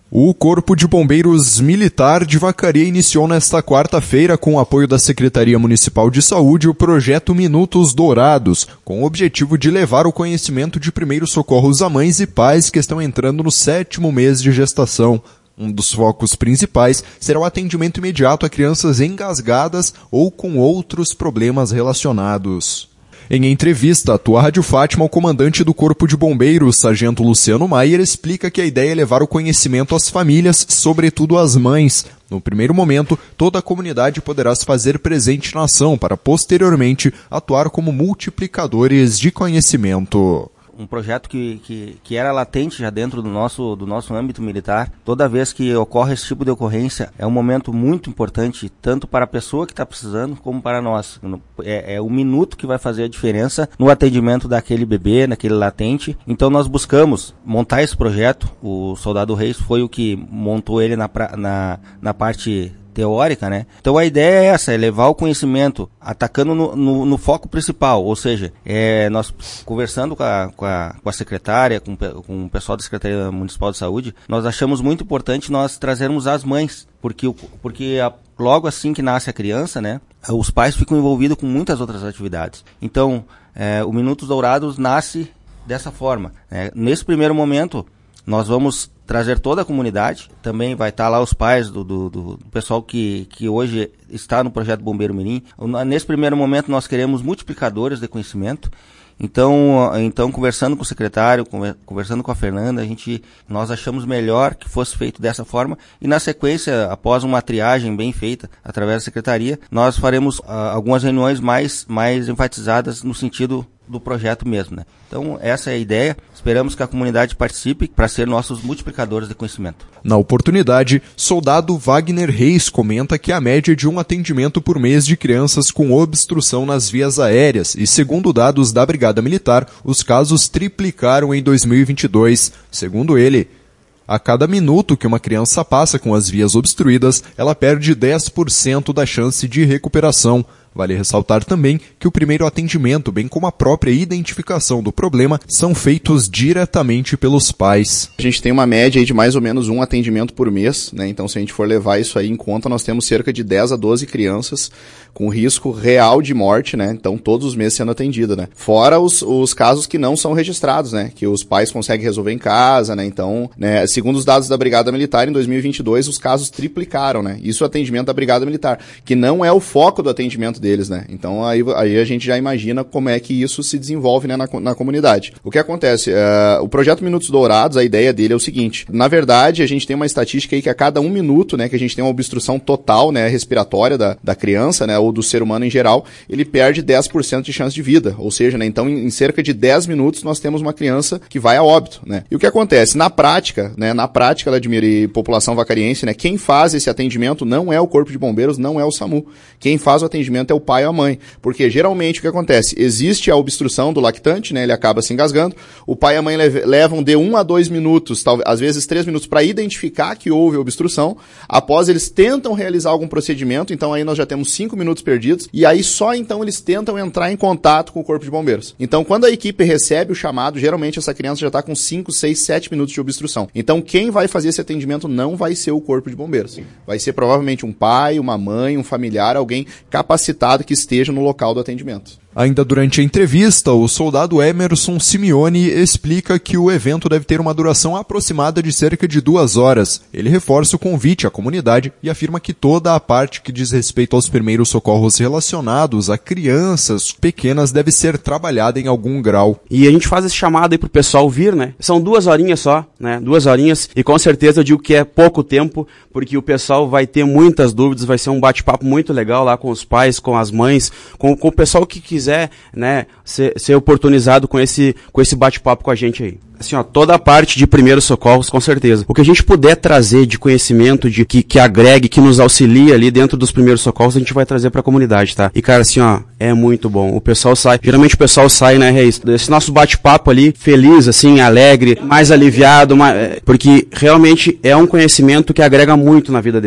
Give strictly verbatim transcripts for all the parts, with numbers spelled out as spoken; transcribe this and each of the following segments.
O Corpo de Bombeiros Militar de Vacaria iniciou nesta quarta-feira, com o apoio da Secretaria Municipal de Saúde, o projeto Minutos Dourados, com o objetivo de levar o conhecimento de primeiros socorros a mães e pais que estão entrando no sétimo mês de gestação. Um dos focos principais será o atendimento imediato a crianças engasgadas ou com outros problemas relacionados. Em entrevista à Tua Rádio Fátima, o comandante do Corpo de Bombeiros, Sargento Luciano Maier, explica que a ideia é levar o conhecimento às famílias, sobretudo às mães. No primeiro momento, toda a comunidade poderá se fazer presente na ação para, posteriormente, atuar como multiplicadores de conhecimento. Um projeto que, que, que era latente já dentro do nosso, do nosso âmbito militar. Toda vez que ocorre esse tipo de ocorrência, é um momento muito importante, tanto para a pessoa que está precisando, como para nós. É, é o minuto que vai fazer a diferença no atendimento daquele bebê, naquele latente. Então nós buscamos montar esse projeto. O Soldado Reis foi o que montou ele na, na, na parte teórica, né? Então a ideia é essa, é levar o conhecimento atacando no, no, no foco principal, ou seja, é, nós conversando com a, com a, com a secretária, com, com o pessoal da Secretaria Municipal de Saúde, nós achamos muito importante nós trazermos as mães, porque, porque a, logo assim que nasce a criança, né, os pais ficam envolvidos com muitas outras atividades. Então, é, o Minutos Dourados nasce dessa forma. Né? Nesse primeiro momento, nós vamos trazer toda a comunidade, também vai estar lá os pais do, do, do pessoal que, que hoje está no projeto Bombeiro Mirim. Nesse primeiro momento nós queremos multiplicadores de conhecimento, então, então conversando com o secretário, conversando com a Fernanda, a gente, nós achamos melhor que fosse feito dessa forma e na sequência, após uma triagem bem feita através da secretaria, nós faremos uh, algumas reuniões mais, mais enfatizadas no sentido do projeto mesmo, né? Então, essa é a ideia. Esperamos que a comunidade participe para ser nossos multiplicadores de conhecimento. Na oportunidade, soldado Wagner Reis comenta que a média é de um atendimento por mês de crianças com obstrução nas vias aéreas e, segundo dados da Brigada Militar, os casos triplicaram em dois mil e vinte e dois. Segundo ele, a cada minuto que uma criança passa com as vias obstruídas, ela perde dez por cento da chance de recuperação. Vale ressaltar também que o primeiro atendimento, bem como a própria identificação do problema, são feitos diretamente pelos pais. A gente tem uma média aí de mais ou menos um atendimento por mês, né? Então, se a gente for levar isso aí em conta, nós temos cerca de dez a doze crianças com risco real de morte, né? Então, todos os meses sendo atendidas, né? Fora os, os casos que não são registrados, né? Que os pais conseguem resolver em casa, né? Então, né, segundo os dados da Brigada Militar, em dois mil e vinte e dois, os casos triplicaram, né? Isso é o atendimento da Brigada Militar, que não é o foco do atendimento deles, né? Então, aí, aí a gente já imagina como é que isso se desenvolve, né, na, na comunidade. O que acontece? Uh, o projeto Minutos Dourados, a ideia dele é o seguinte: na verdade, a gente tem uma estatística aí que a cada um minuto, né, que a gente tem uma obstrução total, né, respiratória da, da criança, né, ou do ser humano em geral, ele perde dez por cento de chance de vida. Ou seja, né, então em, em cerca de dez minutos nós temos uma criança que vai a óbito, né? E o que acontece? Na prática, né, na prática, Vladimir e população vacariense, né, quem faz esse atendimento não é o Corpo de Bombeiros, não é o SAMU. Quem faz o atendimento é o pai ou a mãe. Porque geralmente o que acontece? Existe a obstrução do lactante, né, ele acaba se engasgando, o pai e a mãe lev- levam de um a dois minutos, talvez, às vezes três minutos, para identificar que houve obstrução. Após eles tentam realizar algum procedimento, então aí nós já temos cinco minutos perdidos, e aí só então eles tentam entrar em contato com o Corpo de Bombeiros. Então quando a equipe recebe o chamado, geralmente essa criança já está com cinco, seis, sete minutos de obstrução. Então quem vai fazer esse atendimento não vai ser o Corpo de Bombeiros. Vai ser provavelmente um pai, uma mãe, um familiar, alguém capacitado que esteja no local do atendimento. Ainda durante a entrevista, o soldado Emerson Simeone explica que o evento deve ter uma duração aproximada de cerca de duas horas. Ele reforça o convite à comunidade e afirma que toda a parte que diz respeito aos primeiros socorros relacionados a crianças pequenas deve ser trabalhada em algum grau. E a gente faz esse chamado aí pro pessoal vir, né? São duas horinhas só, né? Duas horinhas, e com certeza eu digo que é pouco tempo, porque o pessoal vai ter muitas dúvidas, vai ser um bate-papo muito legal lá com os pais, com as mães, com, com o pessoal que quiser, né, ser, ser oportunizado com esse, com esse bate-papo com a gente aí. Assim, ó, toda a parte de primeiros socorros, com certeza. O que a gente puder trazer de conhecimento, de que, que agregue, que nos auxilie ali dentro dos primeiros socorros, a gente vai trazer pra comunidade, tá? E, cara, assim, ó, é muito bom. O pessoal sai, geralmente o pessoal sai, né, Reis, desse nosso bate-papo ali, feliz, assim, alegre, mais aliviado, mais, porque realmente é um conhecimento que agrega muito na vida deles.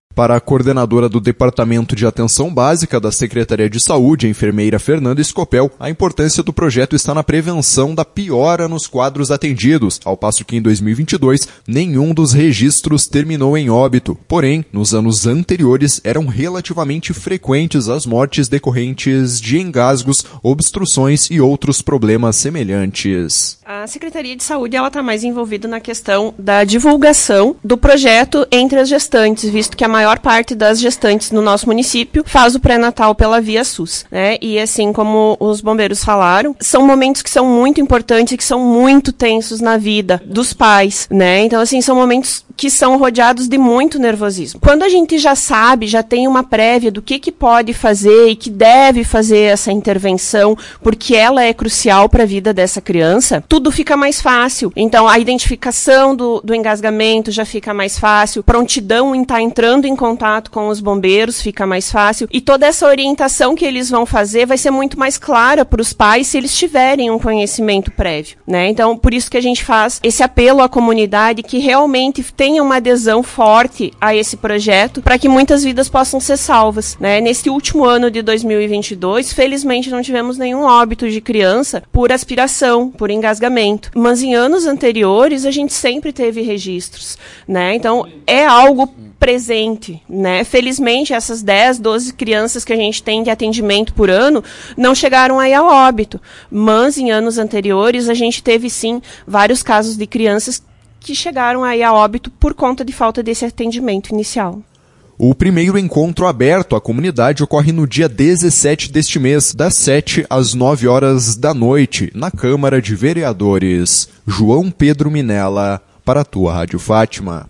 Para a coordenadora do Departamento de Atenção Básica da Secretaria de Saúde, a enfermeira Fernanda Escopel, a importância do projeto está na prevenção da piora nos quadros atendidos, ao passo que em dois mil e vinte e dois nenhum dos registros terminou em óbito. Porém, nos anos anteriores eram relativamente frequentes as mortes decorrentes de engasgos, obstruções e outros problemas semelhantes. A Secretaria de Saúde ela está mais envolvida na questão da divulgação do projeto entre as gestantes, visto que a maior parte das gestantes no nosso município faz o pré-natal pela via SUS, né? E assim como os bombeiros falaram, são momentos que são muito importantes e que são muito tensos na vida dos pais, né? Então, assim, são momentos que são rodeados de muito nervosismo. Quando a gente já sabe, já tem uma prévia do que, que pode fazer e que deve fazer essa intervenção, porque ela é crucial para a vida dessa criança, tudo fica mais fácil. Então, a identificação do, do engasgamento já fica mais fácil, prontidão em estar entrando em contato com os bombeiros fica mais fácil, e toda essa orientação que eles vão fazer vai ser muito mais clara para os pais se eles tiverem um conhecimento prévio, né? Então, por isso que a gente faz esse apelo à comunidade que realmente tenha uma adesão forte a esse projeto para que muitas vidas possam ser salvas, né? Nesse último ano de dois mil e vinte e dois, felizmente não tivemos nenhum óbito de criança por aspiração, por engasgamento, mas em anos anteriores a gente sempre teve registros, né? Então, é algo presente, né? Felizmente, essas dez, doze crianças que a gente tem de atendimento por ano não chegaram aí ao óbito, mas em anos anteriores a gente teve sim vários casos de crianças que chegaram aí a óbito por conta de falta desse atendimento inicial. O primeiro encontro aberto à comunidade ocorre no dia dezessete deste mês, das sete às nove horas da noite, na Câmara de Vereadores. João Pedro Minella, para a tua Rádio Fátima.